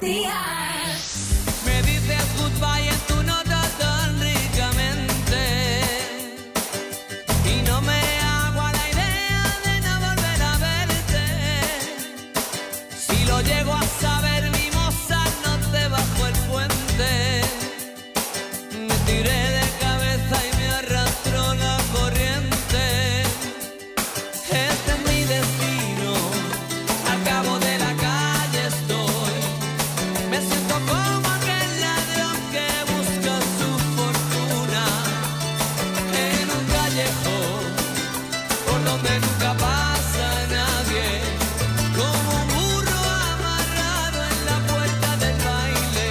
Me dices goodbye en tu nota tan ricamente y no me hago a la idea de no volver a verte. Si lo llego a saber, mi moza, no te bajo el puente. Me tiré de cabeza y me arrastró la corriente. Este es mi destino, al cabo de la calle estoy. Me siento como aquel ladrón que busca su fortuna en un callejón por donde nunca pasa nadie, como un burro amarrado en la puerta del baile.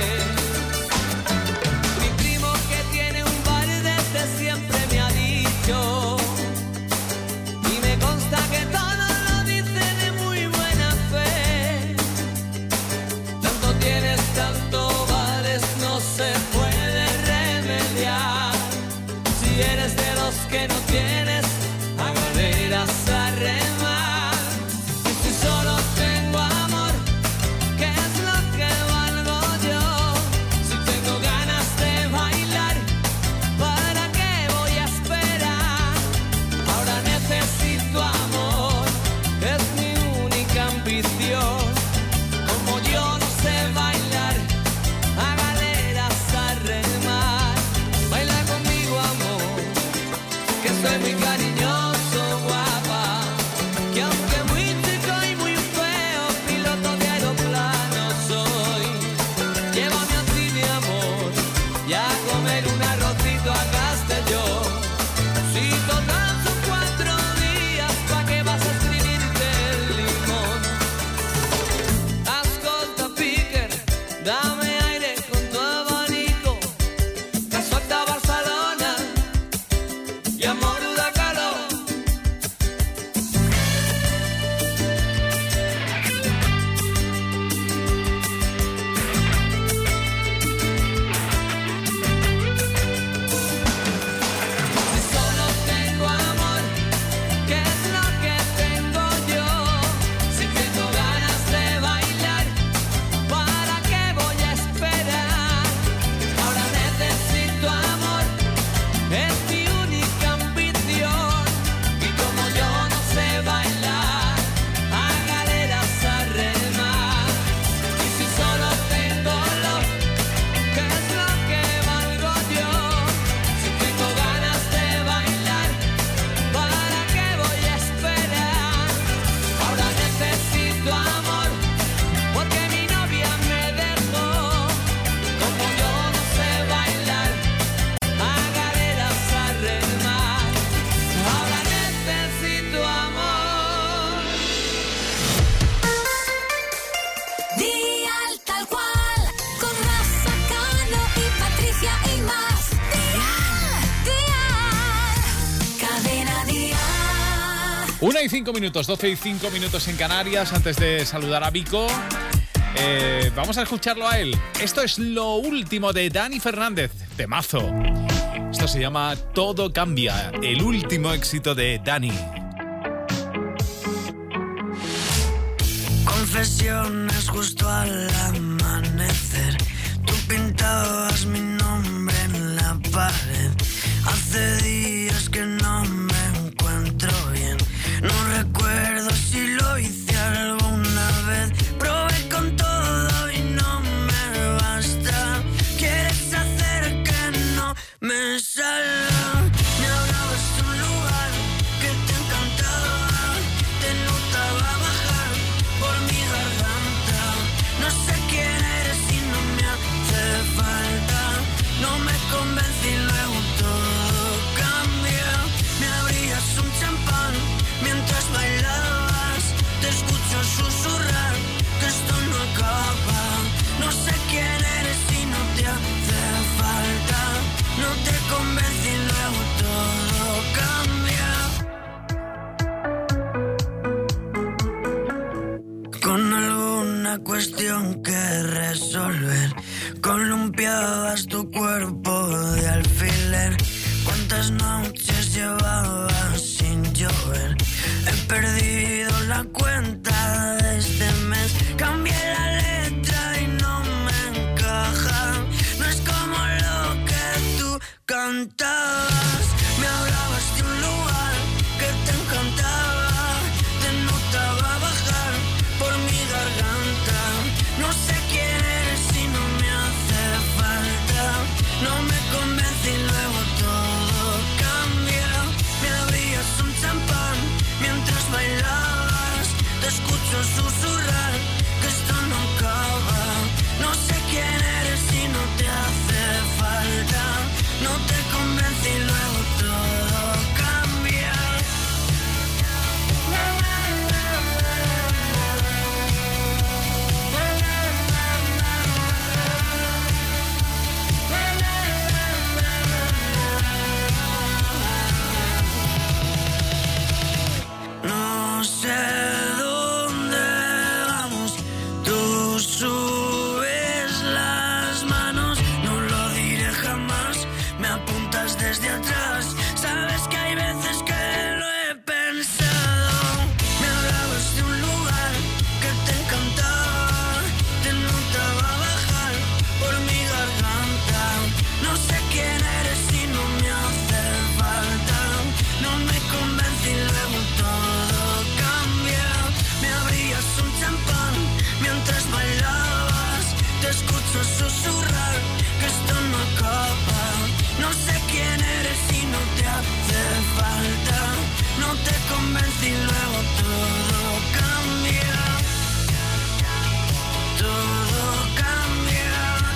Mi primo que tiene un bar desde siempre me ha dicho, y me consta que todo lo dice de muy buena fe. Tanto tienes, tanto vales, no se puede remediar. Si eres de los que no tienes, a galeras a remar. Y si solo tengo amor, ¿qué es lo que valgo yo? Si tengo ganas de bailar, ¿para qué voy a esperar? Ahora necesito amor, es mi única ambición. Como yo no sé bailar, a galeras a remar. Baila conmigo, amor, que soy muy cariñoso, guapa. Que aunque muy chico y muy feo, piloto de aeroplano soy. Llévame a ti, mi amor, y a comer un arrocito a Castellón. Si total son 4 días, ¿pa' qué vas a escribirte el limón? Ascolta, Piquer, dame aire con tu abanico, que suelta Barcelona y amor da calor. Si solo tengo amor, ¿qué es lo que tengo yo? Si tengo ganas de bailar, ¿para qué voy a esperar? Ahora necesito amor, es mi única ambición. Y como yo no sé bailar, a galeras a remar. Y si solo tengo love, ¿qué es lo que valgo yo? Si tengo ganas de bailar, ¿para qué voy a esperar? Ahora necesito amor, porque mi novia me dejó. Como yo no sé bailar, a galeras a remar. Ahora necesito amor. Dial tal cual, con Rafa Cano y Patricia y más. Dial, cadena Dial. 1:05, 12:05 en Canarias. Antes de saludar a Vico, vamos a escucharlo a él. Esto es lo último de Dani Fernández, temazo. Esto se llama Todo Cambia, el último éxito de Dani. Confesiones justo al amanecer. Tú pintabas mi nombre en la pared. Hace días que no me encuentro bien. No recuerdo si lo hice alguna vez. Probé con todo y no me basta. Quieres hacer que no me salga. Me hablabas de un lugar que te encantaba. Te notaba bajar por mi garganta. No sé quién eres y no me hace falta. No me convence y luego todo cambia. Me abrías un champán mientras bailabas. Te escucho susurrar que esto no acaba. No sé quién eres y no te hace falta. No te convence y luego todo cambia. Con alguna cuestión que resolver, columpiabas tu cuerpo de alfiler. ¿Cuántas noches llevabas sin llover? He perdido la cuenta de este mes. Cambié la letra y no cantabas, me hablabas de un lugar que te encantaba, te notaba bajar por mi garganta. No sé quién eres y no me hace falta, no me convence y luego todo cambia. Me abrías un champán mientras bailabas, te escucho susurrar que esto no acaba. No sé quién eres y no te hace falta, no te convence y luego todo cambia. No sé dónde vamos, tú subes las manos, no lo diré jamás, me apuntas desde atrás, sabes que hay veces que lo he pensado. Me hablabas de un lugar que te encantaba, te notaba bajar por mi garganta. No sé quién eres y no me hace falta, no me convence y luego todo cambia. Me abrías un champán mientras bailabas, te escucho susurrar que esto no acaba. No sé quién eres y no te hace falta, no te convence y luego todo cambia. Todo cambia,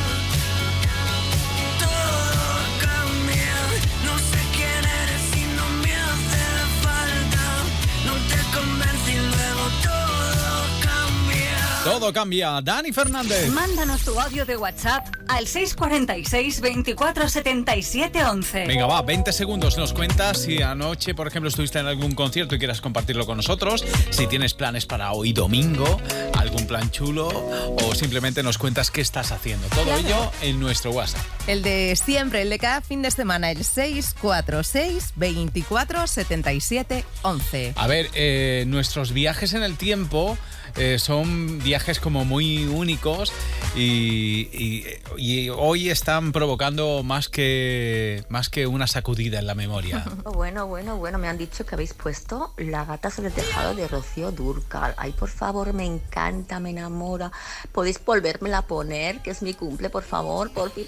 todo cambia. No sé quién eres y no me hace falta, no te convence y luego todo cambia. Todo cambia. Dani Fernández. Mándanos tu audio de WhatsApp al 646 24 77 11. Venga, va, 20 segundos. Nos cuentas si anoche, por ejemplo, estuviste en algún concierto y quieras compartirlo con nosotros, si tienes planes para hoy domingo, algún plan chulo, o simplemente nos cuentas qué estás haciendo. Todo ello en nuestro WhatsApp. El de siempre, el de cada fin de semana, el 646 24 77 11. A ver, nuestros viajes en el tiempo son viajes como muy únicos y hoy están provocando más que una sacudida en la memoria. Bueno, me han dicho que habéis puesto La gata sobre el tejado de Rocío Dúrcal. Ay, por favor, me encanta, me enamora. ¿Podéis volvérmela a poner? Que es mi cumple, por favor, porfi.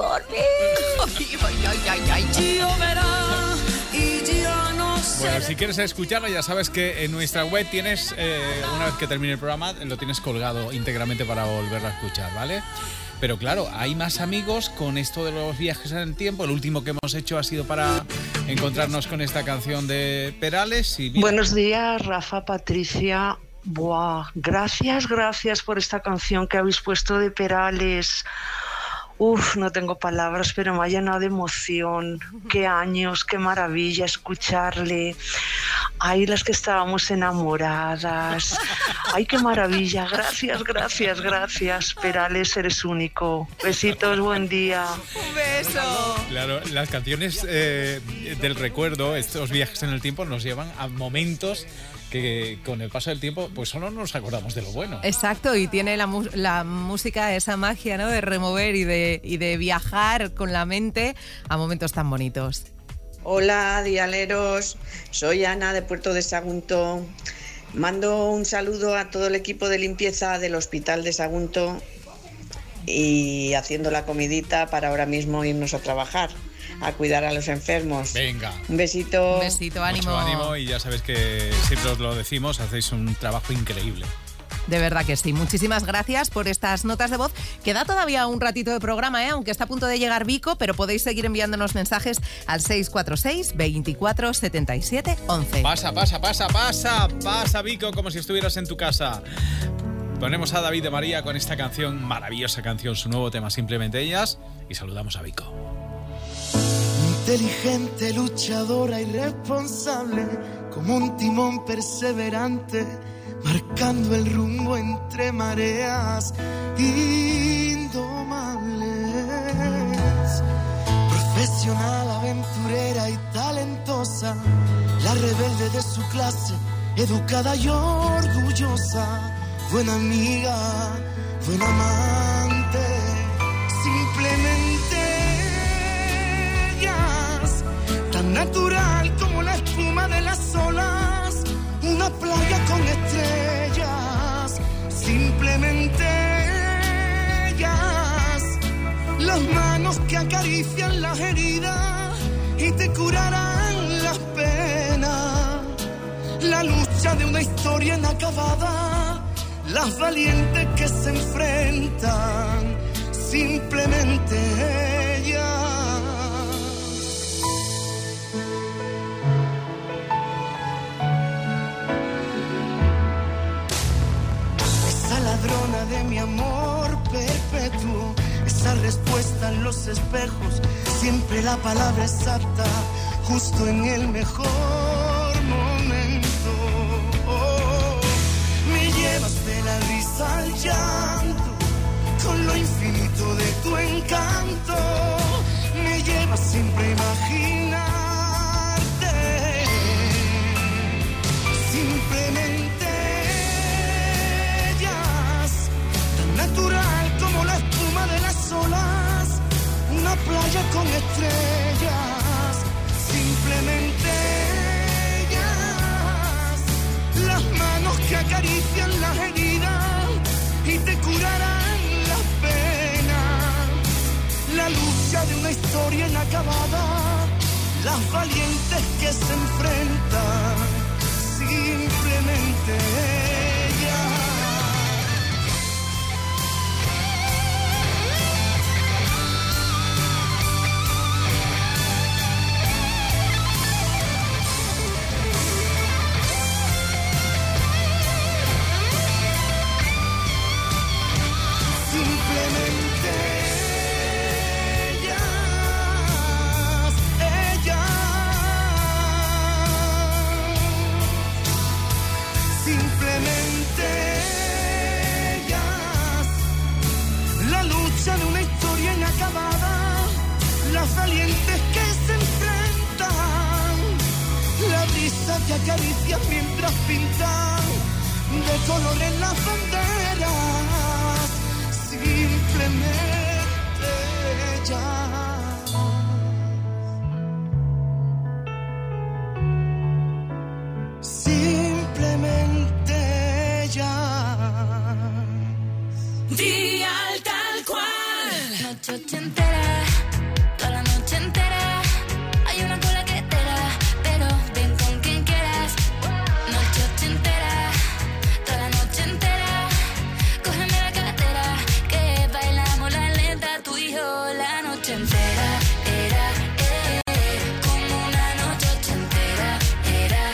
Bueno, si quieres escucharla, ya sabes que en nuestra web tienes, una vez que termine el programa, lo tienes colgado íntegramente para volverla a escuchar, ¿vale? Pero claro, hay más amigos con esto de los viajes en el tiempo. El último que hemos hecho ha sido para encontrarnos con esta canción de Perales. Y mira. Buenos días, Rafa, Patricia. Buah, gracias por esta canción que habéis puesto de Perales. Uf, no tengo palabras, pero me ha llenado de emoción. Qué años, qué maravilla escucharle. Ay, las que estábamos enamoradas. Ay, qué maravilla. Gracias. Perales, eres único. Besitos, buen día. Un beso. Claro, las canciones del recuerdo, estos viajes en el tiempo, nos llevan a momentos que con el paso del tiempo pues solo nos acordamos de lo bueno. Exacto, y tiene la música esa magia, ¿no? De remover y de viajar con la mente a momentos tan bonitos. Hola, dialeros, soy Ana de Puerto de Sagunto. Mando un saludo a todo el equipo de limpieza del Hospital de Sagunto y haciendo la comidita para ahora mismo irnos a trabajar, a cuidar a los enfermos. Venga. Un besito. Un besito, ánimo. Mucho ánimo, y ya sabes que siempre os lo decimos, hacéis un trabajo increíble. De verdad que sí. Muchísimas gracias por estas notas de voz. Queda todavía un ratito de programa, aunque está a punto de llegar Vico, pero podéis seguir enviándonos mensajes al 646 24 77 11. Pasa, Vico, como si estuvieras en tu casa. Ponemos a David de María con esta canción, maravillosa canción, su nuevo tema, Simplemente Ellas, y saludamos a Vico. Inteligente, luchadora y responsable, como un timón perseverante, marcando el rumbo entre mareas indomables. Profesional, aventurera y talentosa, la rebelde de su clase, educada y orgullosa, buena amiga, buena amante, simplemente ella. tan natural como la espuma de las olas, una playa con estrellas, simplemente ellas, las manos que acarician las heridas y te curarán las penas, la lucha de una historia inacabada, las valientes que se enfrentan, simplemente ellas. Esa ladrona de mi amor perpetuo, esa respuesta en los espejos, siempre la palabra exacta, justo en el mejor momento. Me llevas de la risa al llanto, con lo infinito de tu encanto, me llevas siempre a imaginarte, simplemente ellas, tan natural como la espuma de las olas, una playa con estrellas, simplemente ellas, las manos que acarician las heridas y te curarán las penas, la lucha de una historia inacabada, las valientes que se enfrentan, simplemente ellas. De una historia inacabada, las valientes que se enfrentan, la brisa que acaricia mientras pintan de colores las banderas, simplemente ellas. Simplemente ellas. Día tal cual. Noche ochentera, toda la noche entera. Hay una cola que te da, pero ven con quien quieras. Noche ochentera, toda la noche entera. Cógeme la cartera, que bailamos la lenta, tú y yo la noche entera. Era, como una noche ochentera. Era,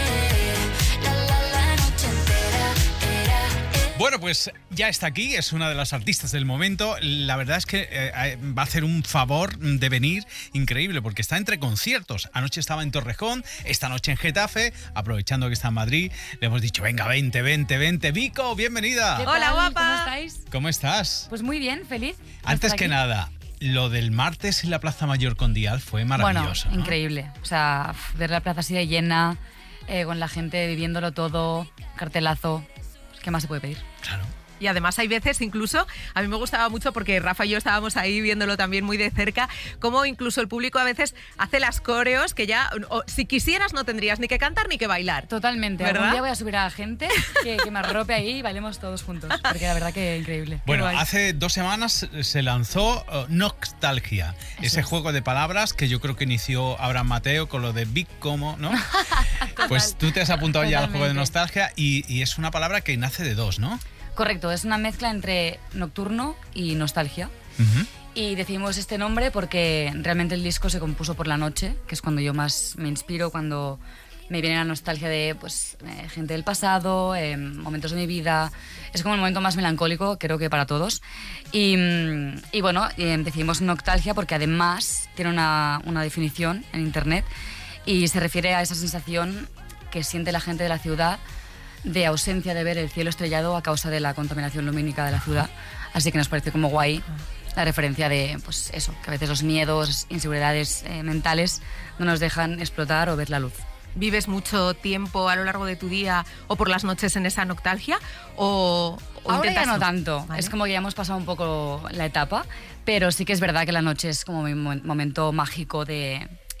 la noche entera. Era, Bueno, pues ya está aquí, es una de las artistas del momento. La verdad es que va a hacer un favor de venir increíble, porque está entre conciertos. Anoche estaba en Torrejón, esta noche en Getafe, aprovechando que está en Madrid, le hemos dicho, venga, vente. Vico, bienvenida. Hola, guapa. ¿Cómo estáis? ¿Cómo estás? Pues muy bien, feliz. Antes que nada, lo del martes en la Plaza Mayor con Dial fue maravilloso. Bueno, ¿no? increíble. O sea, ver la plaza así de llena, con la gente viviéndolo todo, cartelazo. ¿Qué más se puede pedir? Claro. Y además hay veces incluso, a mí me gustaba mucho porque Rafa y yo estábamos ahí viéndolo también muy de cerca, como incluso el público a veces hace las coreos que ya, si quisieras, no tendrías ni que cantar ni que bailar. Totalmente. ¿Verdad? Algún día voy a subir a la gente que me arrope ahí y bailemos todos juntos, porque la verdad que increíble. Bueno, hace 2 semanas se lanzó Nostalgia, ese juego de palabras que yo creo que inició Abraham Mateo con lo de Big Como, ¿no? Pues tú te has apuntado ya al juego de Nostalgia y es una palabra que nace de 2, ¿no? Correcto, es una mezcla entre nocturno y nostalgia. Uh-huh. Y decidimos este nombre porque realmente el disco se compuso por la noche, que es cuando yo más me inspiro, cuando me viene la nostalgia de pues, gente del pasado, momentos de mi vida. Es como el momento más melancólico, creo que para todos. Y bueno, decidimos Nostalgia porque además tiene una definición en internet y se refiere a esa sensación que siente la gente de la ciudad de ausencia de ver el cielo estrellado a causa de la contaminación lumínica de la ciudad. Así que nos parece como guay la referencia de, pues eso, que a veces los miedos, inseguridades mentales no nos dejan explotar o ver la luz. ¿Vives mucho tiempo a lo largo de tu día o por las noches en esa nostalgia? ¿O ahora ya no intentas tanto, ¿vale? Es como que ya hemos pasado un poco la etapa, pero sí que es verdad que la noche es como mi momento mágico de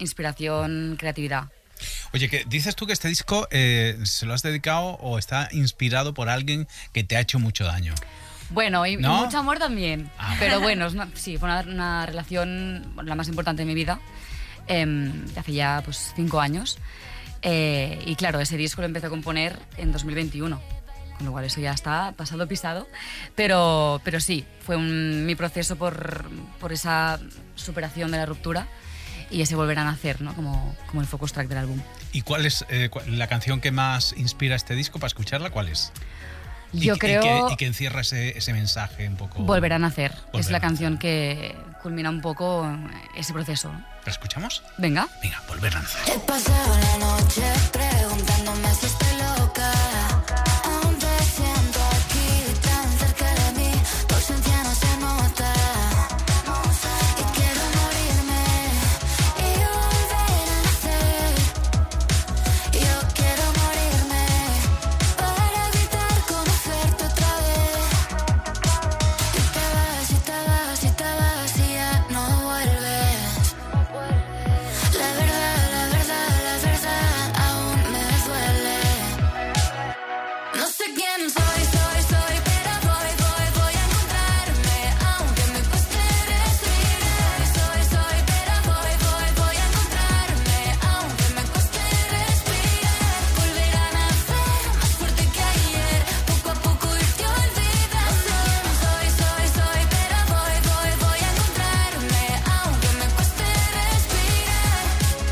inspiración, creatividad. Oye, que dices tú que este disco se lo has dedicado o está inspirado por alguien que te ha hecho mucho daño. Bueno, y ¿No? mucho amor también. Pero bueno, sí, fue una relación la más importante de mi vida, de hace ya pues 5 años. Y claro, ese disco lo empecé a componer en 2021. Con lo cual eso ya está pasado pisado, pero sí, fue mi proceso por esa superación de la ruptura y ese volver a nacer, ¿no? Como el focus track del álbum. ¿Y cuál es la canción que más inspira este disco para escucharla? ¿Cuál es? Yo creo... Y que encierra ese mensaje un poco... Volver a nacer, es la a canción que culmina un poco ese proceso. ¿La escuchamos? Venga. Venga, Volver a nacer. He pasado la noche preguntándome si estoy loca. Aún te siento aquí, tan cerca de mí. Tu ausencia no se nota. Y quiero morirme y volver a nacer. Yo quiero morirme para evitar conocerte otra vez. Y te vas, y te vas, y te vas y ya no vuelves. La verdad, aún me duele. No sé quién soy, pero voy a encontrarme, aunque me cueste respirar. Soy, pero voy a encontrarme, aunque me cueste respirar. Volver a nacer, más fuerte que ayer, poco a poco irte olvidando. No sé quién soy, pero voy a encontrarme, aunque me cueste respirar.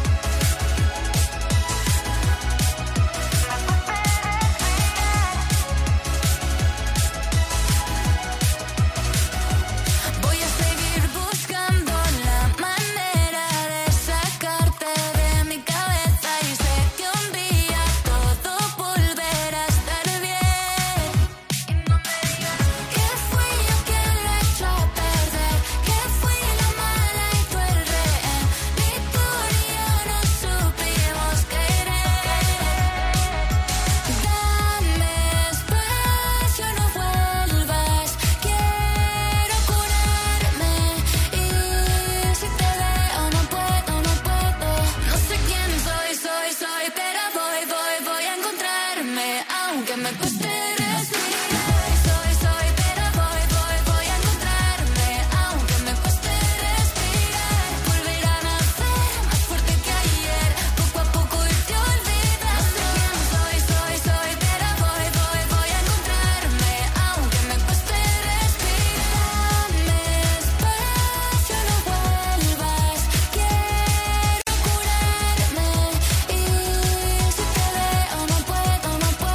Voy a seguir buscando la manera de sacarte de mi cabeza y sé que un día todo volverá a estar bien. Y no me digas que fui yo quien lo echó a perder, que fui la mala y tú el rehén. Ni tú ni yo nos supimos querer. Dame espacio, no vuelvas. Quiero curarme y si te veo no puedo. No sé quién soy, pero voy a encontrarme, aunque me cueste respirar. Soy, pero voy a encontrarme, aunque me cueste respirar. Volver a nacer, más fuerte que ayer, poco a poco irte olvidando. No sé quién soy, pero voy a encontrarme, aunque me cueste respirar. Dame espacio, no vuelvas. Quiero curarme y si te veo no puedo.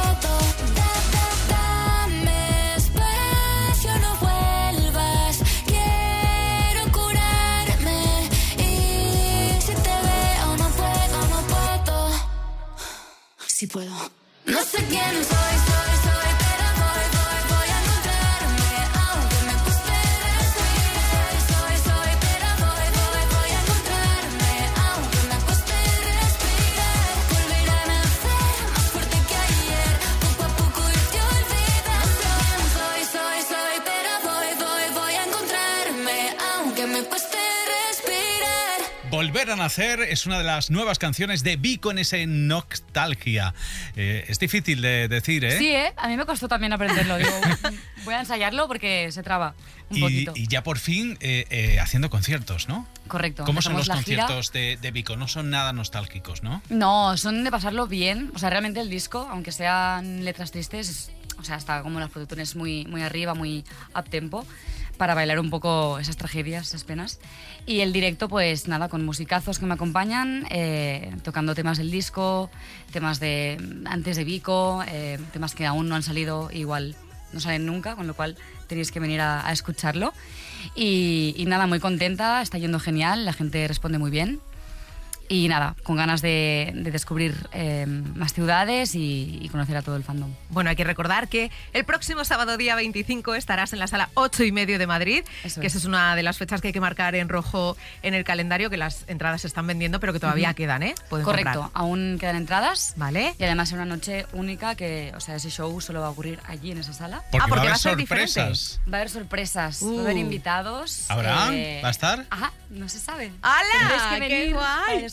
Dame espacio, no vuelvas. Quiero curarme y si te veo no puedo. Si puedo. No sé quién soy, pero voy a encontrarme, aunque me cueste respirar. Soy, pero voy a encontrarme, aunque me cueste respirar. Volver a nacer, más fuerte que ayer, poco a poco irte olvidando. No sé quién soy, pero voy a encontrarme, aunque me cueste respirar. Volver a nacer es una de las nuevas canciones de Vico en ese Nostalgia. Es difícil de decir, ¿eh? Sí, a mí me costó también aprenderlo. Digo, voy a ensayarlo porque se traba un poquito. Y ya por fin haciendo conciertos, ¿no? Correcto. ¿Cómo son los empezamos la gira. conciertos de Vico? No son nada nostálgicos, ¿no? No, son de pasarlo bien. O sea, realmente el disco, aunque sean letras tristes, o sea, está como las producciones muy, muy arriba, muy up tempo, para bailar un poco esas tragedias, esas penas. Y el directo, pues nada, con musicazos que me acompañan, tocando temas del disco, temas de antes de Vico, temas que aún no han salido, igual no salen nunca, con lo cual tenéis que venir a escucharlo. Y nada, muy contenta, está yendo genial, la gente responde muy bien. Y nada, con ganas de descubrir más ciudades y conocer a todo el fandom. Bueno, hay que recordar que el próximo sábado día 25 estarás en la sala 8:30 de Madrid, Eso que es. esa es una de las fechas que hay que marcar en rojo en el calendario, que las entradas se están vendiendo, pero que todavía quedan, ¿eh? Pueden Correcto, comprar. aún quedan entradas. Vale. Y además es una noche única que, o sea, ese show solo va a ocurrir allí en esa sala. Porque porque va a va haber a ser diferente. sorpresas. Va a haber sorpresas, va a haber invitados. ¿Habrá? ¿Va a estar? Ajá, no se sabe. ¡Hala! Tendréis que ¡Qué venir guay! para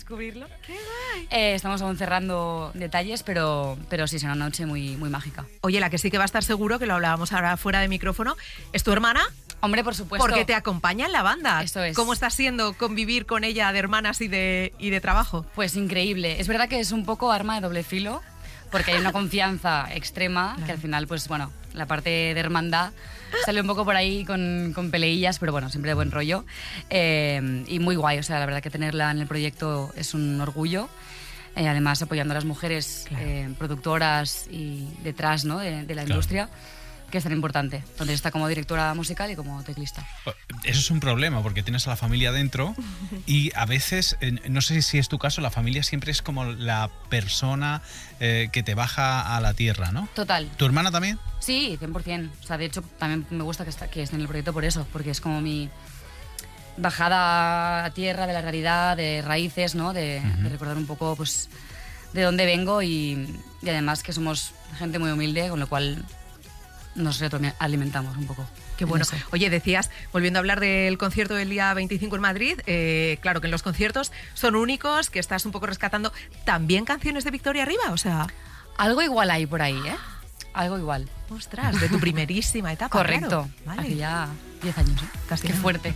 descubrirlo. ¡Qué guay! Estamos aún cerrando detalles, pero sí, será una noche muy, muy mágica. Oye, la que sí que va a estar seguro, que lo hablábamos ahora fuera de micrófono, ¿es tu hermana? Hombre, por supuesto. Porque te acompaña en la banda. Eso es. ¿Cómo está siendo convivir con ella de hermanas y de trabajo? Pues increíble. Es verdad que es un poco arma de doble filo, porque hay una confianza extrema, que al final, pues bueno, la parte de hermandad sale un poco por ahí con peleillas, pero bueno, siempre de buen rollo. Y muy guay, o sea, la verdad que tenerla en el proyecto es un orgullo. Además, apoyando a las mujeres productoras y detrás, ¿no?, de la industria, que es tan importante. Entonces está como directora musical y como teclista. Eso es un problema, porque tienes a la familia dentro y a veces, no sé si es tu caso, la familia siempre es como la persona que te baja a la tierra, ¿no? Total. ¿Tu hermana también? Sí, 100%. O sea, de hecho, también me gusta que esté en el proyecto por eso, porque es como mi bajada a tierra de la realidad, de raíces, ¿no? De recordar un poco, pues, de dónde vengo y además que somos gente muy humilde, con lo cual nos retroalimentamos un poco. Qué bueno. Oye, decías, volviendo a hablar del concierto del día 25 en Madrid, claro que en los conciertos son únicos, que estás un poco rescatando también canciones de Victoria Arriba, o sea... Algo igual hay por ahí, ¿eh? Algo igual. Ostras, de tu primerísima etapa. Correcto. Claro. Vale. Hace ya 10 años, ¿eh? Casi. Qué fuerte.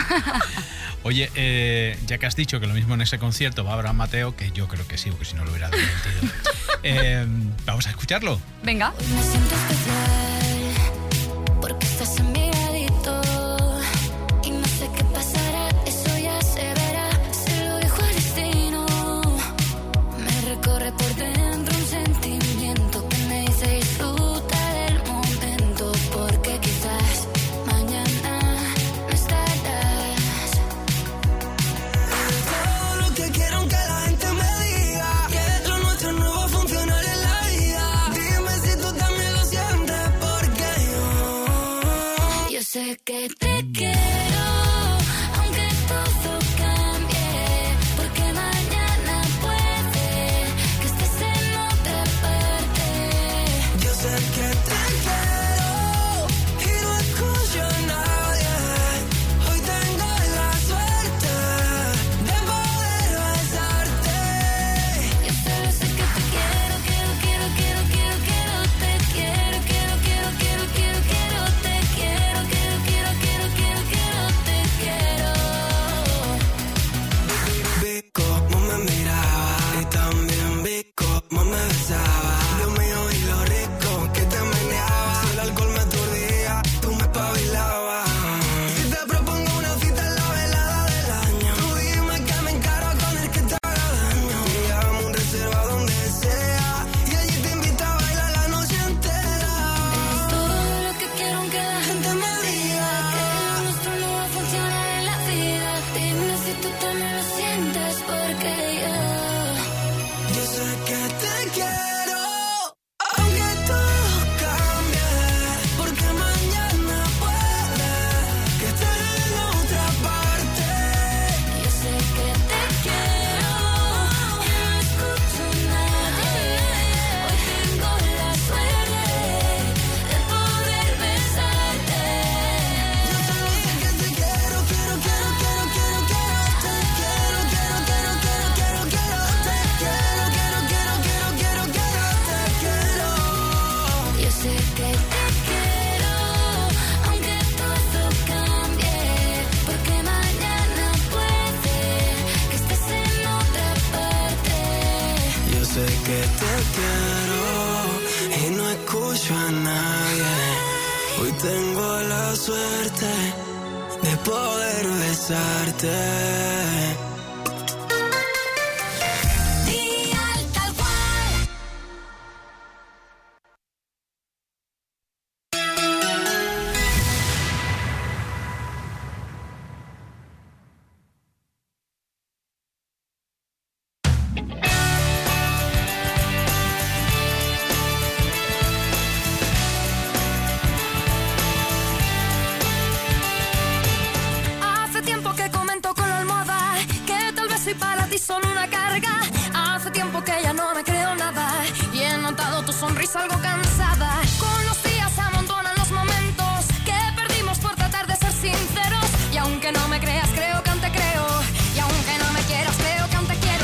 Oye, ya que has dicho que lo mismo en ese concierto va Abraham Mateo, que yo creo que sí, porque si no lo hubiera desmentido. ¿Vamos a escucharlo? Venga. Hoy me siento especial porque estás en mi ladito y no sé qué pasará, eso ya se verá. Se lo dijo el destino, me recorre por dentro un sentimiento que me dice disfruta del momento, porque quizás mañana no estarás. Todo lo que quiero que la gente me diga, que lo nuestro no va a funcionar en la vida. Dime si tú también lo sientes, porque yo sé que te quiero, aunque todo cambie, porque mañana puede que estés en otra parte. yo sé que te quiero y no escucho a nadie. Hoy tengo la suerte de poder besarte. Yo solo sé que te quiero, te quiero, te quiero, te quiero, te Vi cómo me miraba y también vi cómo me besaba. Dios mío, y lo rico que te meneaba. Si el alcohol me aturdía, tú me espabilabas. Si te propongo una cita en la velada del año, tú dime que me encaro con el que te haga daño. Llegamos un reserva donde sea y allí te invito a bailar la noche entera. todo lo que quiero que la gente me diga, que lo nuestro no va a funcionar en la vida. Dime si tú también lo sientes, porque Yo sé que te quiero, aunque todo cambie, porque mañana puede que estés en otra parte. yo sé que te quiero, y no escucho a nadie. Hoy tengo la suerte de poder besarte. Yo solo sé que te quiero, te quiero, te quiero, te Yo sé que te quiero, aunque todo cambie, porque mañana puede que estés en otra parte. Yo sé que te quiero y no escucho a nadie. Hoy tengo la suerte de poder besarte. Dial tal cual. Hace tiempo que comento con la almohada que tal vez soy para ti solo una carga. Hace tiempo que ya no me creo nada y he notado tu sonrisa algo cansada. Con los días se amontonan los momentos que perdimos por tratar de ser sinceros. Y aunque no me creas, creo que aún te creo. Y aunque no me quieras, creo que aún te quiero.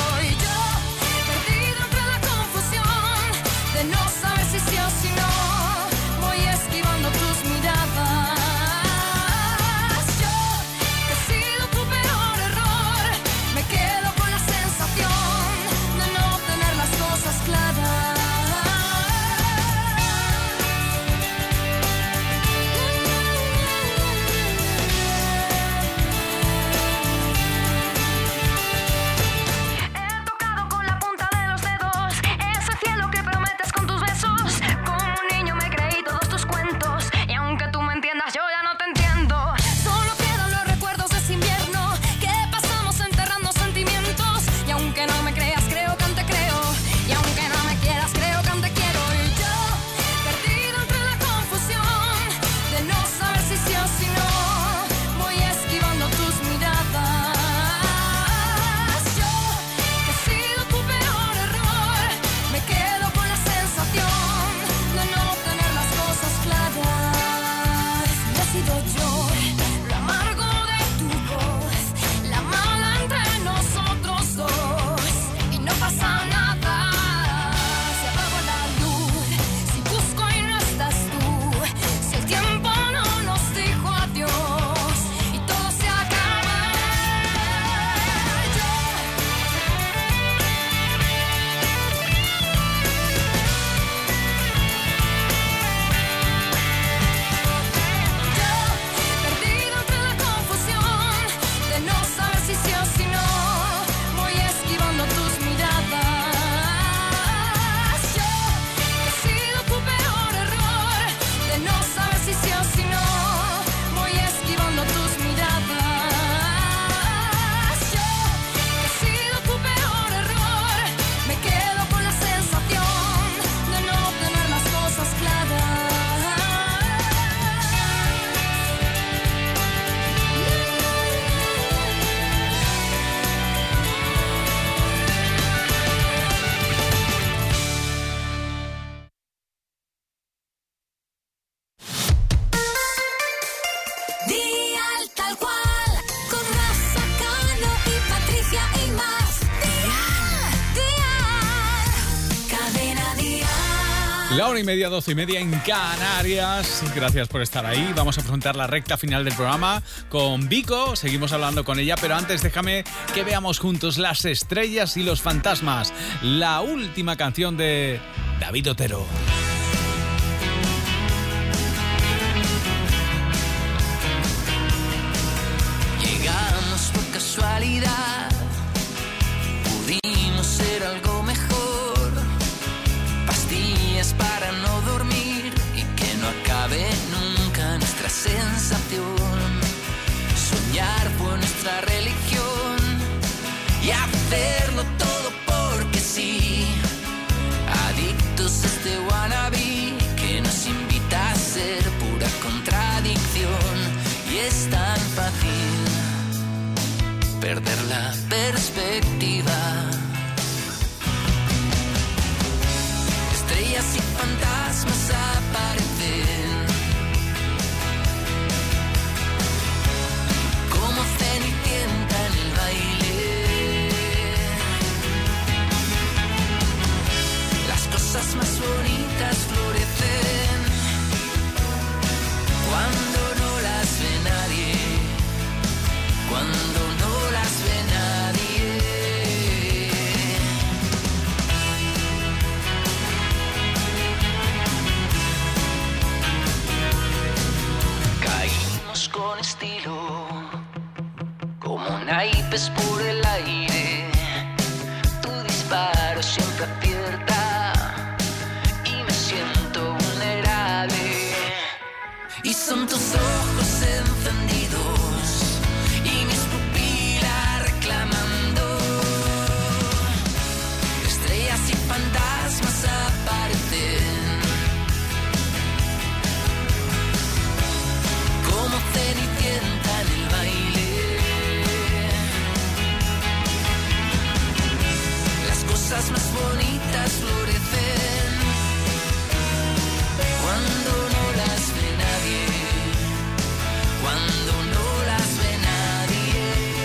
La 1:30, 12:30 en Canarias. Gracias por estar ahí. Vamos a presentar la recta final del programa con Vico. Seguimos hablando con ella, pero antes déjame que veamos juntos Las estrellas y los fantasmas, la última canción de David Otero. Llegamos por casualidad, pudimos ser algo mejor, pastillas para no dormir y que no acabe nunca nuestra sensación. Soñar fue nuestra religión y hacerlo todo porque sí. Adictos a este wannabe que nos invita a ser pura contradicción. Y es tan fácil perder la perspectiva. Estrellas y fantasmas aparecen como cenicienta en el baile. Las cosas más bonitas florecen cuando no las ve nadie, cuando no las ve nadie. Caímos con estilo, como naipes por el aire. Tu disparo siempre acierta y me siento vulnerable. Y son tus ojos encendidos y mis pupilas reclamando. Estrellas y fantasmas aparecen como cenicienta en el baile. Las cosas más bonitas florecen cuando no las ve nadie, cuando no las ve nadie.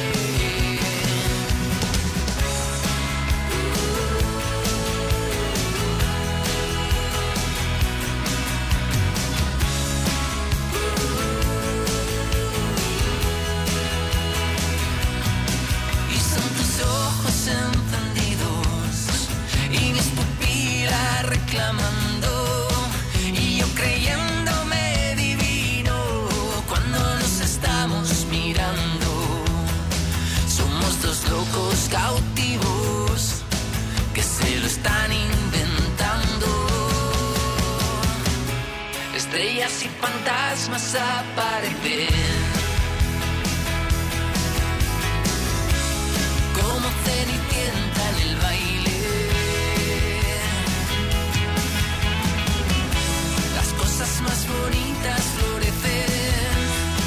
Y son tus ojos encendidos y mis pupilas reclamando, y yo creyéndome divino cuando nos estamos mirando. Somos dos locos cautivos que se lo están inventando. Estrellas y fantasmas aparecen como cenicienta en el baile. Las cosas más bonitas florecen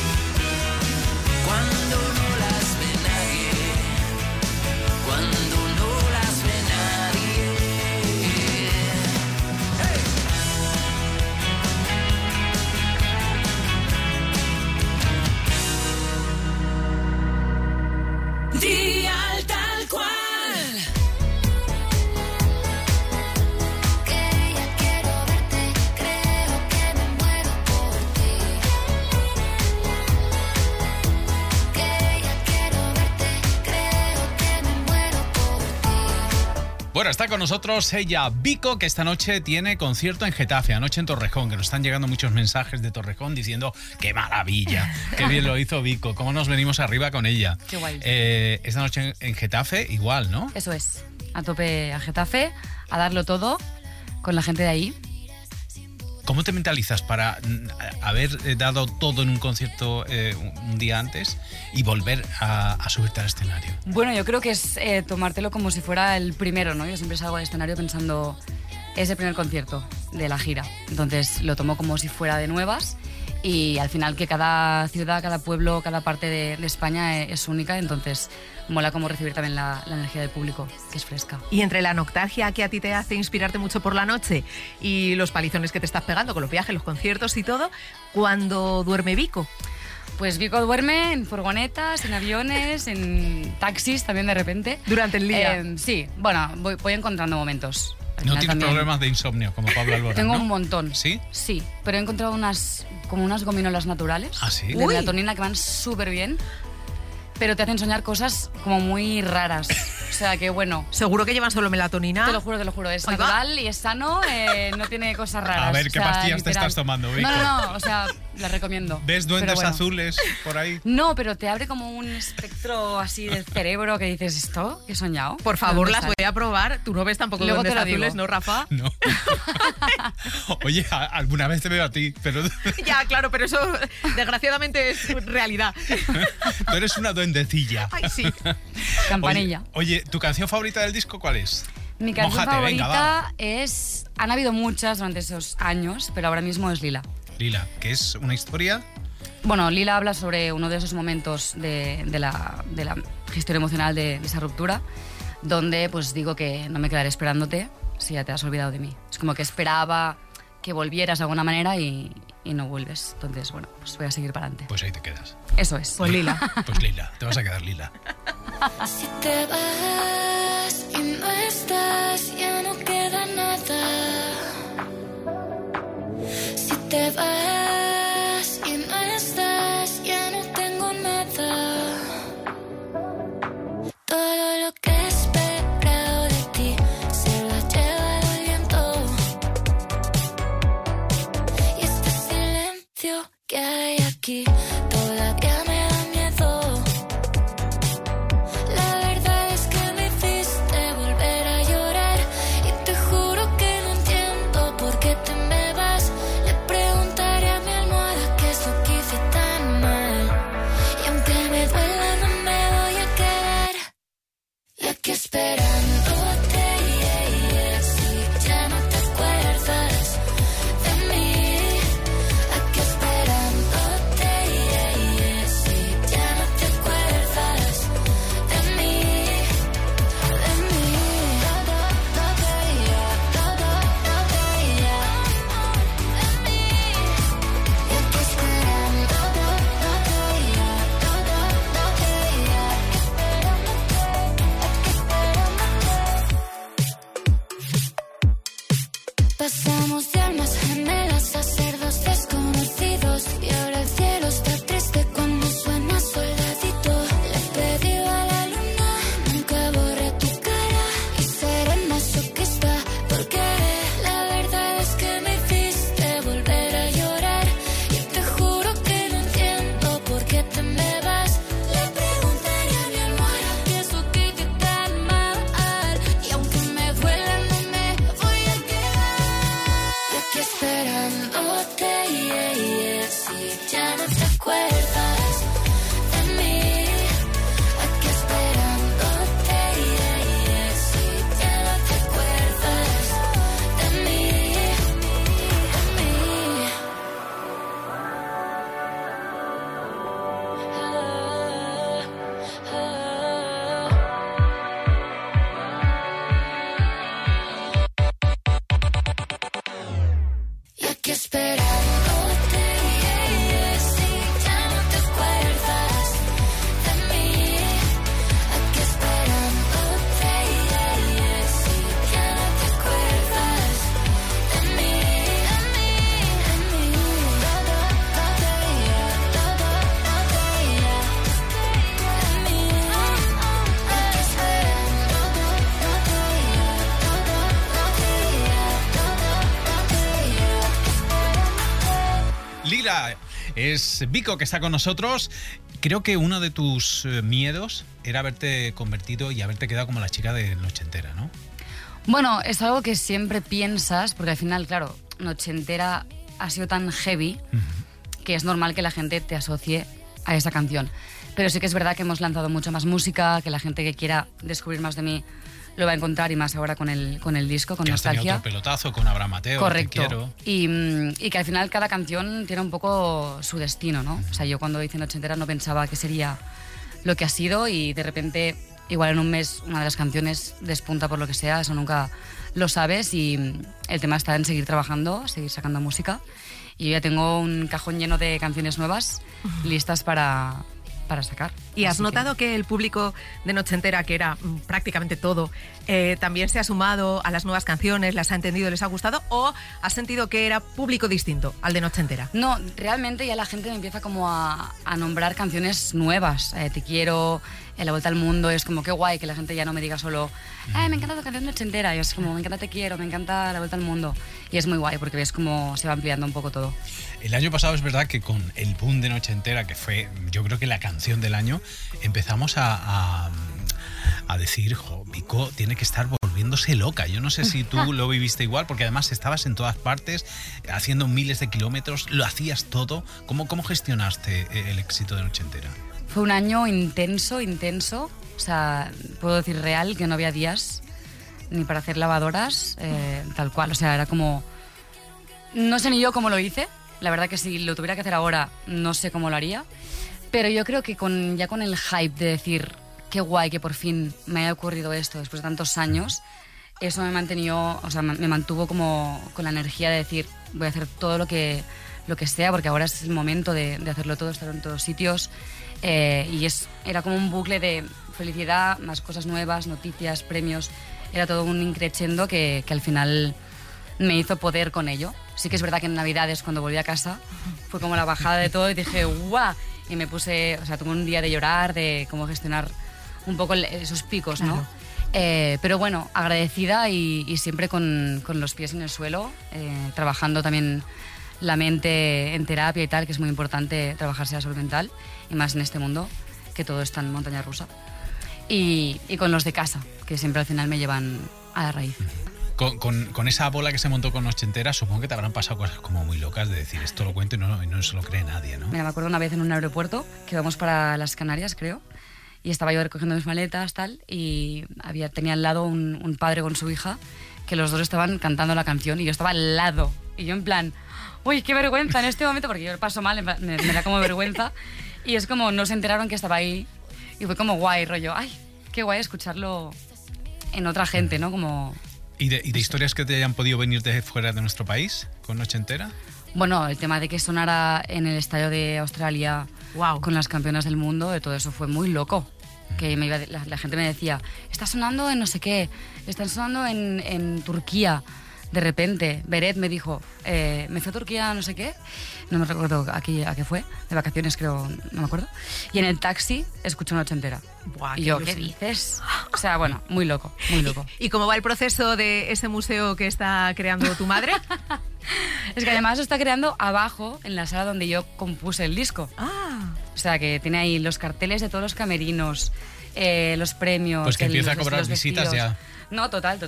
cuando no las ve nadie, cuando no las ve nadie. ¡Hey! Dial tal cual. Que ya quiero verte, creo que me muero por ti. Que ya quiero verte, creo que me muero por ti. Bueno, está con nosotros ella, Vico, que esta noche tiene concierto en Getafe, anoche en Torrejón, que nos están llegando muchos mensajes de Torrejón diciendo ¡qué maravilla! ¡Qué bien lo hizo Vico! ¿Cómo nos venimos arriba con ella? Qué guay. Esta noche en Getafe, igual, ¿no? Eso es, a tope a Getafe, a darlo todo con la gente de ahí. ¿Cómo te mentalizas para haber dado todo en un concierto un día antes y volver a subirte al escenario? Bueno, yo creo que es tomártelo como si fuera el primero, ¿no? Yo siempre salgo al escenario pensando, es el primer concierto de la gira. Entonces lo tomo como si fuera de nuevas y al final que cada ciudad, cada pueblo, cada parte de España es única, entonces mola como recibir también la energía del público, que es fresca. Y entre la nostalgia que a ti te hace inspirarte mucho por la noche y los palizones que te estás pegando con los viajes, los conciertos y todo, ¿cuándo duerme Vico? Pues Vico duerme en furgonetas, en aviones, en taxis también de repente. ¿Durante el día? Sí, bueno, voy encontrando momentos. al No final tienes también- problemas de insomnio, como Pablo Alborán, Tengo ¿no? un montón. ¿Sí? Sí, pero he encontrado unas gominolas naturales ¿Ah, sí? de Uy. melatonina que van súper bien, pero te hacen soñar cosas como muy raras. O sea que bueno, Seguro que llevan solo melatonina. te lo juro, es Ahí va. natural y es sano, no tiene cosas raras. A ver, ¿qué o sea, pastillas te literal. estás tomando, Vico? No, o sea, las recomiendo. ¿Ves Pero duendes bueno. azules por ahí? No, pero te abre como un espectro así del cerebro que dices, ¿esto? ¿Qué he soñado? Por ¿De favor, dónde las sale? voy a probar. Tú no ves tampoco Luego duendes te lo digo. azules, ¿no, Rafa? No. Oye, alguna vez te veo a ti, pero Ya, claro, pero eso desgraciadamente es realidad. tú eres una duendecilla. Ay, sí. Campanilla. Oye, ¿tu canción favorita del disco cuál es? Mi canción Mójate, venga, favorita es... Han habido muchas durante esos años, pero ahora mismo es Lila. Lila, que es una historia... Bueno, Lila habla sobre uno de esos momentos de la historia emocional de esa ruptura, donde pues digo que no me quedaré esperándote si ya te has olvidado de mí. Es como que esperaba que volvieras de alguna manera y no vuelves. Entonces, bueno, pues voy a seguir para adelante. Pues ahí te quedas. Eso es. Pues Lila. Pues Lila, te vas a quedar Lila. Si te vas y no estás, ya no queda nada. Si te vas y no estás, ya no tengo nada. Todo lo que he esperado de ti se lo ha llevado el viento. Y este silencio que hay aquí todavía me da miedo. La verdad es que me hiciste volver a llorar y te juro que no entiendo por qué te me vas. Le preguntaré a mi almohada qué es lo que hice tan mal. Y aunque me duela no me voy a quedar. Y aquí esperándote, si ya no te acuerdas de mí. Aquí esperándote, si ya no te acuerdas de mí, de mí. Y aquí pasamos de almas gemelas a ser dos desconocidos. Y ahora el cielo está triste cuando suena soldadito. Le pedí a la luna, nunca borre tu cara. Y seré masoquista porque la verdad es que me hiciste volver a llorar. Y te juro que no entiendo por qué te me vas. Le preguntaré a mi almohada qué es lo que hice tan mal. Y aunque me duela no me voy a quedar. Y aquí esperándote, si ya no te acuerdas de mí. Aquí esperándote, si ya no te acuerdas de mí, de mí. Y aquí esperándote, si ya no te acuerdas de mí. Aquí esperándote, si ya no te acuerdas de mí, de mí, de mí. Aquí Lila, es Vico que está con nosotros. Creo que uno de tus miedos era haberte convertido y haberte quedado como la chica de Noche Entera, ¿no? Bueno, es algo que siempre piensas, porque al final, claro, Noche Entera ha sido tan heavy que es normal que la gente te asocie a esa canción. Pero sí que es verdad que hemos lanzado mucha más música, que la gente que quiera descubrir más de mí lo va a encontrar, y más ahora con el disco, con Que has tenido Nostalgia. otro pelotazo con Abraham Mateo, Correcto. Te quiero. Y que al final cada canción tiene un poco su destino, ¿no? O sea, yo cuando hice Noche Entera no pensaba que sería lo que ha sido, y de repente, igual en un mes, una de las canciones despunta por lo que sea, eso nunca lo sabes, y el tema está en seguir trabajando, seguir sacando música. Y yo ya tengo un cajón lleno de canciones nuevas listas para para sacar. ¿Y has Así notado que el público de Noche Entera, que era prácticamente todo, también se ha sumado a las nuevas canciones, las ha entendido, les ha gustado, o has sentido que era público distinto al de Noche Entera? No, realmente ya la gente me empieza como a nombrar canciones nuevas. Te quiero, La Vuelta al Mundo, es como qué guay que la gente ya no me diga solo me encanta tu canción Noche Entera, y es como me encanta Te quiero, me encanta La Vuelta al Mundo, y es muy guay porque ves cómo se va ampliando un poco todo. El año pasado es verdad que con el boom de Noche Entera, que fue yo creo que la canción del año, empezamos a decir, Vico tiene que estar volviéndose loca. Yo no sé si tú lo viviste igual, porque además estabas en todas partes, haciendo miles de kilómetros, lo hacías todo. ¿Cómo gestionaste el éxito de Noche Entera? Fue un año intenso, o sea, puedo decir real, que no había días ni para hacer lavadoras, tal cual, o sea, era como... No sé ni yo cómo lo hice, la verdad que si lo tuviera que hacer ahora, no sé cómo lo haría, pero yo creo que ya con el hype de decir, qué guay que por fin me haya ocurrido esto después de tantos años, eso me mantuvo como con la energía de decir, voy a hacer todo lo que sea, porque ahora es el momento de hacerlo todo, estar en todos sitios, y era como un bucle de felicidad, más cosas nuevas, noticias, premios, era todo un increchendo que al final me hizo poder con ello. Sí que es verdad que en Navidades, cuando volví a casa, fue como la bajada de todo y dije, ¡guau! Y me puse, tuve un día de llorar, de cómo gestionar un poco esos picos, ¿no? Claro. Pero bueno, agradecida y siempre con los pies en el suelo, trabajando también la mente en terapia y tal, que es muy importante trabajarse la salud mental, y más en este mundo, que todo es tan montaña rusa. Y con los de casa, que siempre al final me llevan a la raíz. Con esa bola que se montó con Noche Entera, supongo que te habrán pasado cosas como muy locas de decir esto lo cuento y no se lo cree nadie, ¿no? Mira, me acuerdo una vez en un aeropuerto que íbamos para las Canarias, creo, y estaba yo recogiendo mis maletas, tal, y tenía al lado un padre con su hija, que los dos estaban cantando la canción y yo estaba al lado. Y yo en plan, uy, qué vergüenza en este momento, porque yo lo paso mal, me da como vergüenza. Y es como, no se enteraron que estaba ahí. Y fue como guay, rollo, ay, qué guay escucharlo en otra gente, ¿no? Como... ¿Y de historias que te hayan podido venir de fuera de nuestro país con Noche Entera? Bueno, el tema de que sonara en el estadio de Australia, wow, con las campeonas del mundo, de todo eso fue muy loco. Que la gente me decía, está sonando en no sé qué, están sonando en Turquía. De repente, Beret me dijo, me fui a Turquía, no sé qué, no me recuerdo a qué fue, de vacaciones creo, no me acuerdo, y en el taxi escuché Noche Entera. Buah, y yo, ¿qué dices? O sea, bueno, muy loco, muy loco. ¿Y cómo va el proceso de ese museo que está creando tu madre? Es que además lo está creando abajo, en la sala donde yo compuse el disco. Ah. O sea, que tiene ahí los carteles de todos los camerinos, los premios... Pues que empieza a cobrar visitas ya. No, total.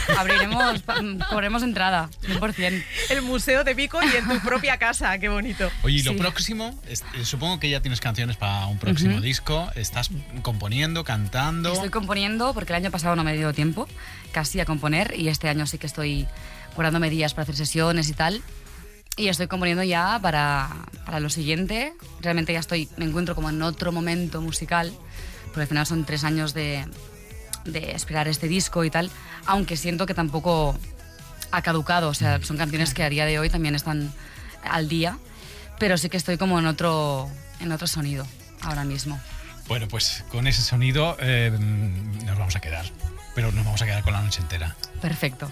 Cobremos entrada, 100%. El Museo de Vico y en tu propia casa, qué bonito. Oye, y lo próximo, supongo que ya tienes canciones para un próximo disco. ¿Estás componiendo, cantando? Estoy componiendo porque el año pasado no me dio tiempo casi a componer, y este año sí que estoy guardándome días para hacer sesiones y tal. Y estoy componiendo ya para lo siguiente. Realmente ya me encuentro como en otro momento musical, porque al final son 3 años de esperar este disco y tal, aunque siento que tampoco ha caducado, o sea, son canciones que a día de hoy también están al día, pero sí que estoy como en otro sonido ahora mismo. Bueno, pues con ese sonido nos vamos a quedar, pero nos vamos a quedar con La Noche Entera. Perfecto.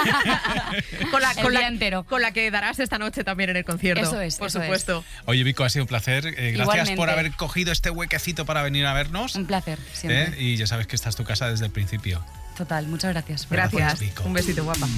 con la que darás esta noche también en el concierto. Eso es, por supuesto. Oye, Vico, ha sido un placer. Gracias Igualmente. por haber cogido este huequecito para venir a vernos. Un placer, siempre. Y ya sabes que esta es tu casa desde el principio. Total, muchas gracias. Gracias. Un besito, guapa.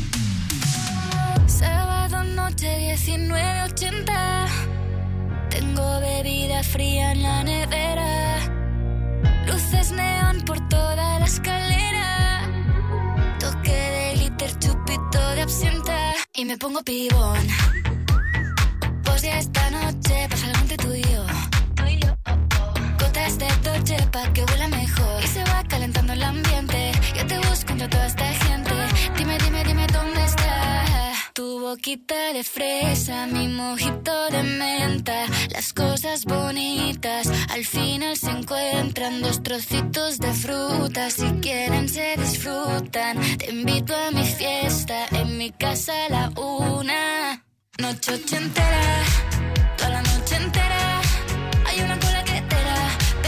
Sábado noche 19:80. Tengo bebida fría en la nevera. Luces neón por toda la escalera. Toque de glitter, chupito de absenta. Y me pongo pibón. Pues ya esta noche pasa algo entre tú y yo. Gotas de Dolce pa' que huela mejor. Y se va calentando el ambiente. Yo te busco entre toda esta gente. Dime dónde está. Tu boquita de fresa, mi mojito de menta. Las cosas bonitas al final se encuentran. 2 trocitos de fruta, si quieren se disfrutan. Te invito a mi fiesta, en mi casa a la 1. Noche ochentera, toda la noche entera. Hay una cola que te da,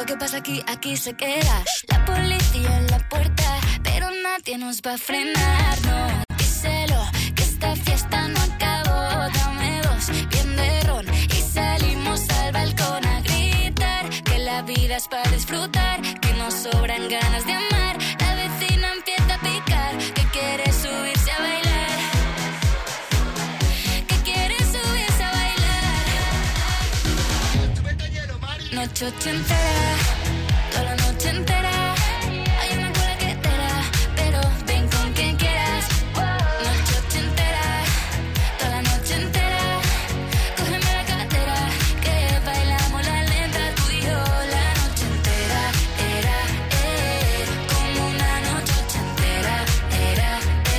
Lo que pasa aquí se queda. La policía en la puerta, pero nadie nos va a frenar. No, díselo, que esta fiesta no acabó. Dame dos, bien de ron, y salimos al balcón a gritar que la vida es para disfrutar, que nos sobran ganas de amar. La vecina empieza a picar, que quiere subirse a bailar, que quiere subirse a bailar. Noche ochentera, toda la noche entera. Hay una cola que te da, pero ven con quien quieras. Noche ochentera, toda la noche entera. Cógeme la cartera, que bailamos la lenta tú y yo. La noche entera era, como una noche ochentera. Era,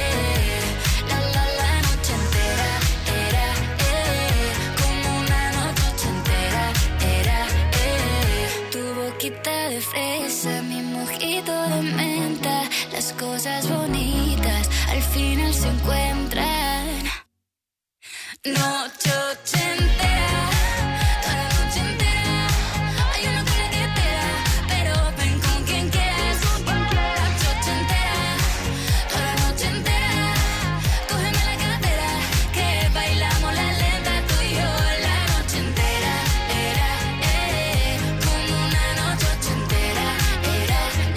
la noche entera era, como una noche ochentera. Era, tu boquita de fresa, mi mojito de menta. Las cosas bonitas al final se encuentran. Noche ochentera, toda la noche entera. Hay una cola que te da, pero ven con quien quieras. Noche ochentera, toda la noche entera. Cógeme la cartera, que bailamos la lenta tú y yo. La noche entera era, como una noche ochentera. Era,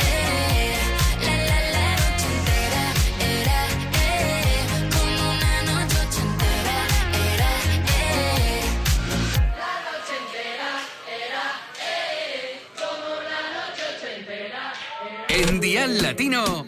la noche entera era, como una noche ochentera. Era, la noche entera era, como una noche ochentera. En Dial Latino,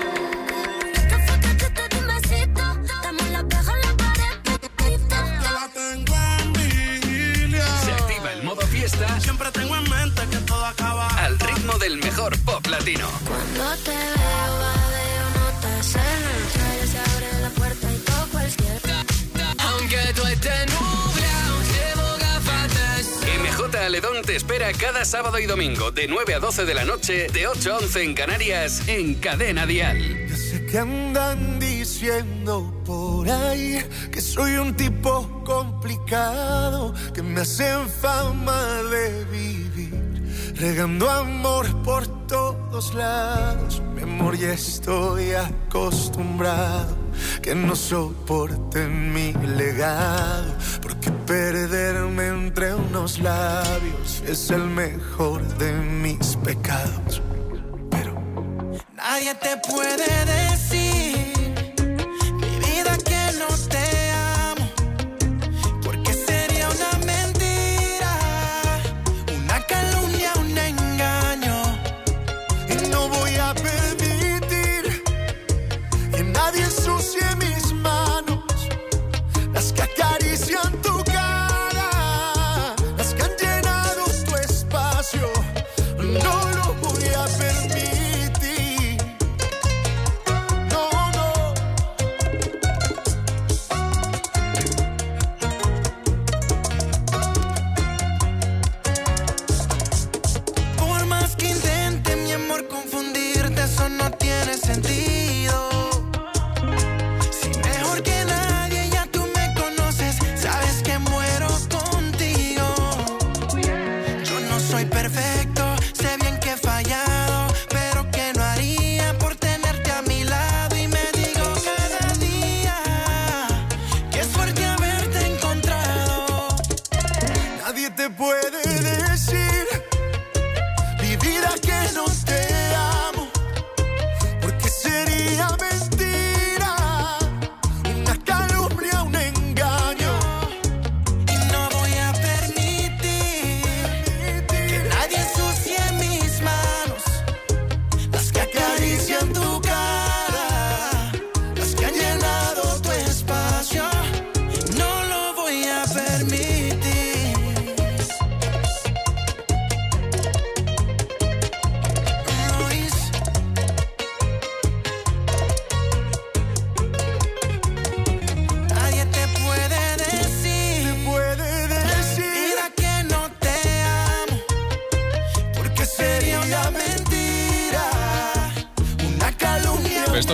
se activa el modo fiesta. Siempre tengo en mente que todo acaba Al ritmo del mejor pop latino. Cuando te veo, badeo, notas en el traje, se abre la puerta y toco el cielo. Aunque tú estés nublado, llevo gafas. MJ Aledón te espera cada sábado y domingo de 9 a 12 de la noche, de 8 a 11 en Canarias, en Cadena Dial. Ya sé que andan diciendo por ahí que soy un tipo complicado, que me hacen fama de vivir regando amor por todos lados. Mi amor, ya estoy acostumbrado, que no soporten mi legado, porque perderme entre unos labios es el mejor de mis pecados. Nadie te puede decir, mi vida, que no te amo, porque sería una mentira, una calumnia, un engaño. Y no voy a permitir que nadie ensucie mis manos, las que acarician tu cara, las que han llenado tu espacio. No lo voy a permitir. No,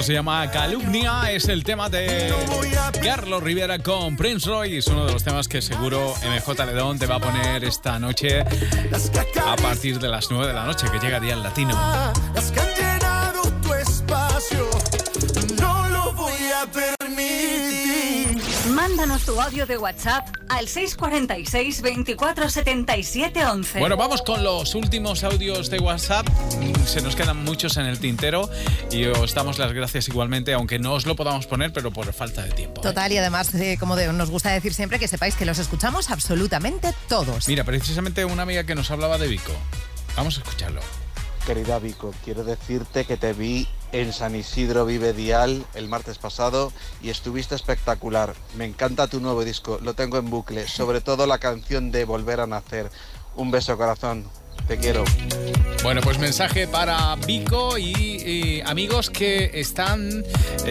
Esto se llama Calumnia, es el tema de Carlos Rivera con Prince Royce, uno de los temas que seguro MJ Ledón te va a poner esta noche a partir de las 9 de la noche, que llega Día el Latino. Las que han llenado tu espacio, no lo voy a permitir. Mándanos tu audio de WhatsApp al 646 24 77 11. Bueno, vamos con los últimos audios de WhatsApp. Se nos quedan muchos en el tintero y os damos las gracias igualmente, aunque no os lo podamos poner, pero por falta de tiempo. Total, y además, como nos gusta decir siempre, que sepáis que los escuchamos absolutamente todos. Mira, precisamente una amiga que nos hablaba de Vico. Vamos a escucharlo. Querida Vico, quiero decirte que te vi en San Isidro Vive Dial el martes pasado y estuviste espectacular. Me encanta tu nuevo disco, lo tengo en bucle, sobre todo la canción de Volver a Nacer. Un beso, corazón, te quiero. Bueno, pues mensaje para Vico y amigos que están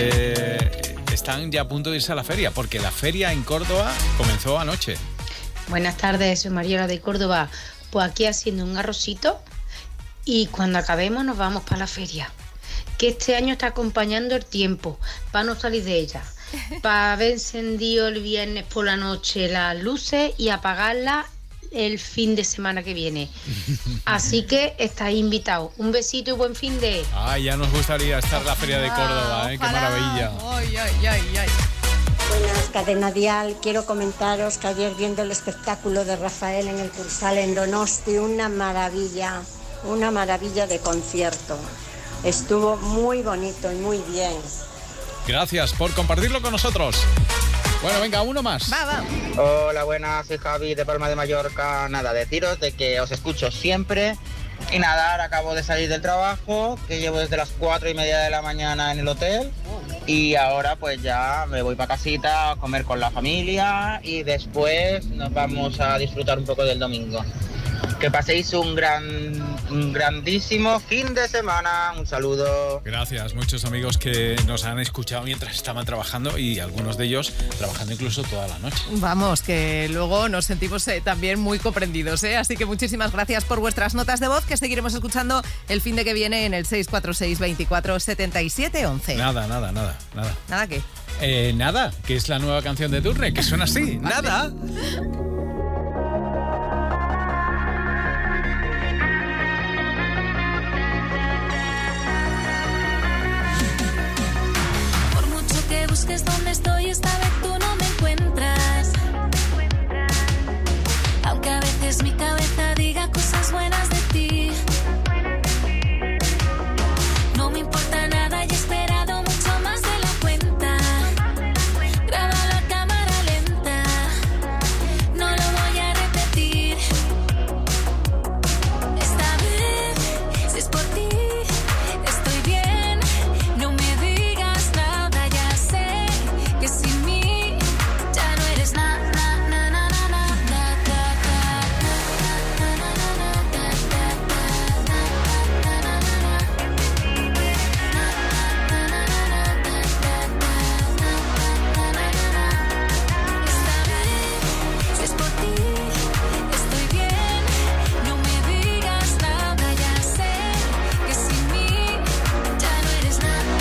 ya a punto de irse a la feria, porque la feria en Córdoba comenzó anoche. Buenas tardes, soy Mariola de Córdoba. Pues aquí haciendo un arrocito y cuando acabemos nos vamos para la feria. Que este año está acompañando el tiempo para no salir de ella. Para haber encendido el viernes por la noche las luces y apagarlas el fin de semana que viene. Así que estáis invitados. Un besito y buen fin de... Ay, ya nos gustaría estar en la feria de Córdoba, qué maravilla. Ay, ay, ay, ay. Buenas, Cadena Dial. Quiero comentaros que ayer viendo el espectáculo de Rafael en el Cursal en Donosti, una maravilla de concierto. Estuvo muy bonito y muy bien. Gracias por compartirlo con nosotros. Bueno, venga, uno más. Va. Hola, buenas, soy Javi de Palma de Mallorca. Nada, deciros de que os escucho siempre. Y nada, ahora acabo de salir del trabajo, que llevo desde las 4:30 de la mañana en el hotel. Y ahora pues ya me voy para casita a comer con la familia y después nos vamos a disfrutar un poco del domingo. Que paséis un grandísimo fin de semana. Un saludo. Gracias, muchos amigos que nos han escuchado mientras estaban trabajando y algunos de ellos trabajando incluso toda la noche. Vamos, que luego nos sentimos también muy comprendidos, ¿eh? Así que muchísimas gracias por vuestras notas de voz, que seguiremos escuchando el fin de que viene en el 646 24 77 11. Nada. ¿Nada qué? Nada, que es la nueva canción de Turne, que suena así. Nada. Que busques donde estoy, esta vez tú no me encuentras. Aunque a veces mi cabeza diga cosas buenas de ti. No me importa nada y he esperado mucho más de la cuenta. Grábalo a cámara lenta, no lo voy a repetir. Esta vez, si es por ti, estoy bien, no me digas nada. Que sin mí ya no eres nada. Esta vez, si es por ti, estoy bien, no me digas nada. Ya sé que sin mí ya no eres nada.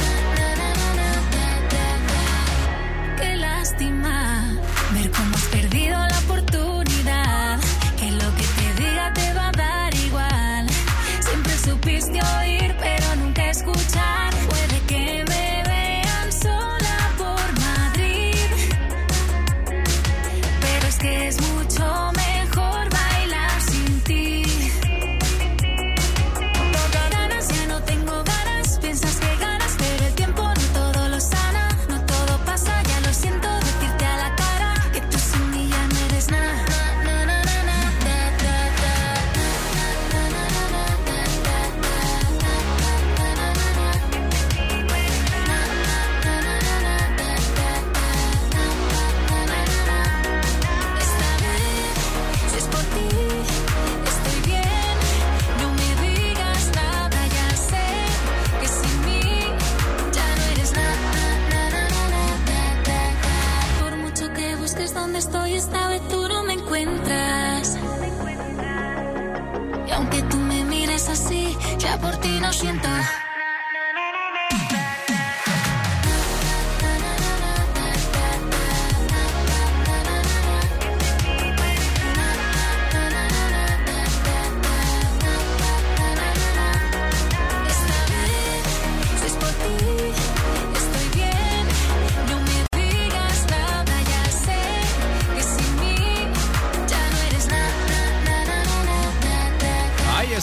Qué lástima ver cómo has perdido la oportunidad. Que lo que te diga te va a dar igual. Siempre supiste oír, pero nunca escuchar. Puede que me vean sola por Madrid, pero es que es mucho mejor bailar sin ti. Ganas, ya no tengo ganas. Piensas que ganas, pero el tiempo no todo lo sana. No todo pasa, ya lo siento decirte a la cara que tú sin mí ya no eres nada. Esta vez, si es por ti, estoy bien, no me digas nada. Ya sé que sin mí ya no eres nada. Por mucho que busques donde estoy, esta vez tú no me encuentras. Y aunque tú me mires así, ya por ti no siento.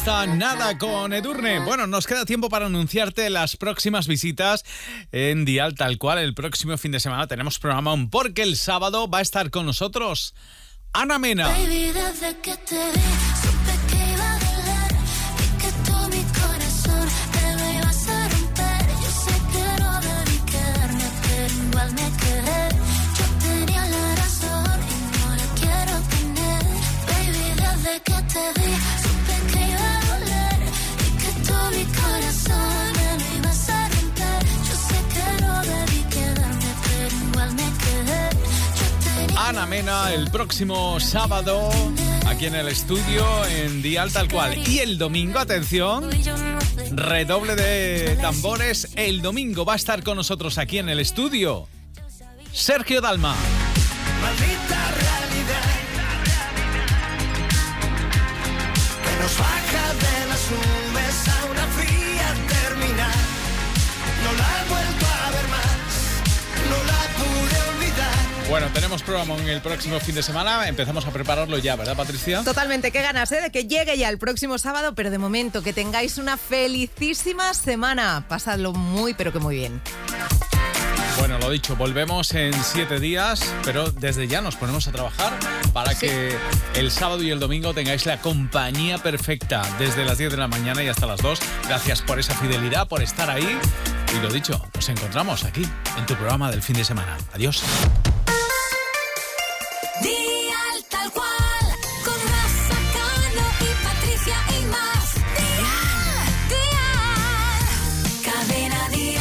está Nada con Edurne. Bueno, nos queda tiempo para anunciarte las próximas visitas en Dial Tal Cual. El próximo fin de semana tenemos programón porque el sábado va a estar con nosotros Ana Mena. Baby, desde que te vi, supe que iba a doler y que tú mi corazón te lo ibas a romper. Yo sé que no debí quedarme, pero igual me quedé. Yo tenía la razón y no la quiero tener. Baby, desde que te vi, supe que iba a doler y que tú mi corazón me lo ibas a romper. Yo sé que no debí quedarme, pero igual me quedé. Ana Mena el próximo sábado aquí en el estudio en Dial Tal Cual. Y el domingo, atención, redoble de tambores, el domingo va a estar con nosotros aquí en el estudio Sergio Dalma. Maldita realidad que nos baja de las nubes a una fría terminal. No la he vuelto a ver más, no la pude olvidar. Bueno, tenemos programa en el próximo fin de semana. Empezamos a prepararlo ya, ¿verdad, Patricia? Totalmente, qué ganas, de que llegue ya el próximo sábado, pero de momento que tengáis una felicísima semana. Pasadlo muy, pero que muy bien. Bueno, lo dicho, volvemos en 7 días, pero desde ya nos ponemos a trabajar para que el sábado y el domingo tengáis la compañía perfecta desde las 10 de la mañana y hasta las 2. Gracias por esa fidelidad, por estar ahí. Y lo dicho, nos encontramos aquí en tu programa del fin de semana. Adiós. Dial Tal Cual, con Rafa, Cano y Patricia y más. Dial, Cadena Dial.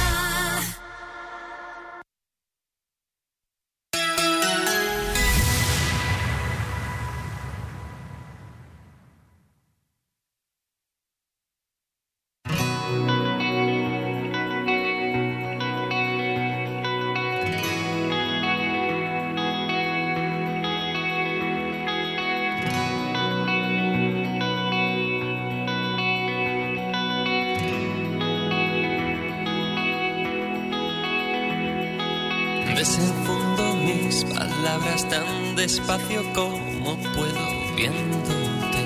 Desenfundo mis palabras tan despacio como puedo viéndote.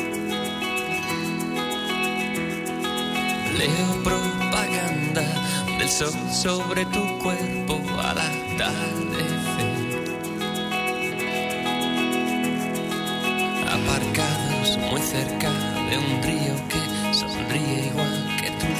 Leo propaganda del sol sobre tu cuerpo al atardecer. Aparcados muy cerca de un río que sonríe igual que tú.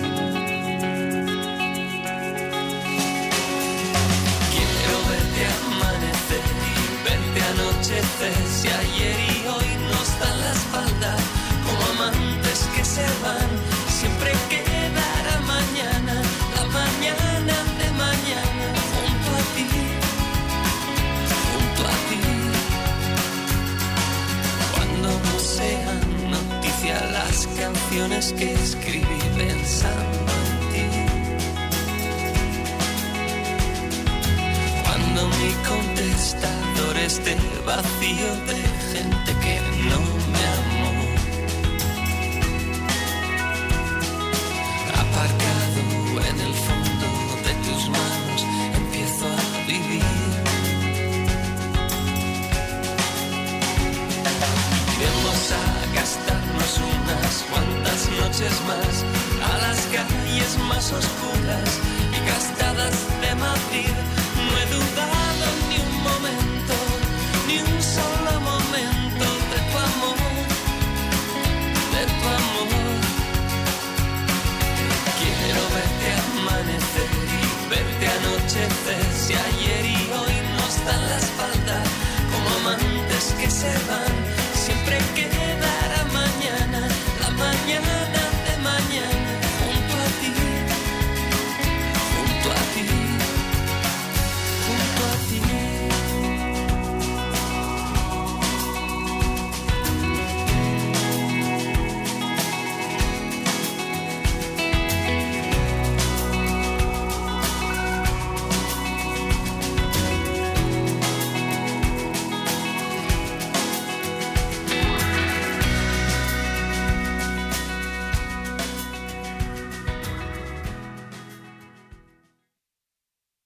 Si ayer y hoy nos dan la espalda como amantes que se van, siempre quedará mañana, la mañana de mañana, junto a ti, junto a ti. Cuando no sean noticia las canciones que escribí pensando en ti. Cuando mi contestador esté vacío de gente que no me amó, aparcado en el fondo de tus manos, empiezo a vivir. Vamos a gastarnos unas cuantas noches más a las calles más oscuras y gastadas de Madrid. No he dudado ni un momento, ni un solo momento de tu amor, de tu amor. Quiero verte amanecer y verte anochecer. Si ayer y hoy nos dan la espalda como amantes que se van.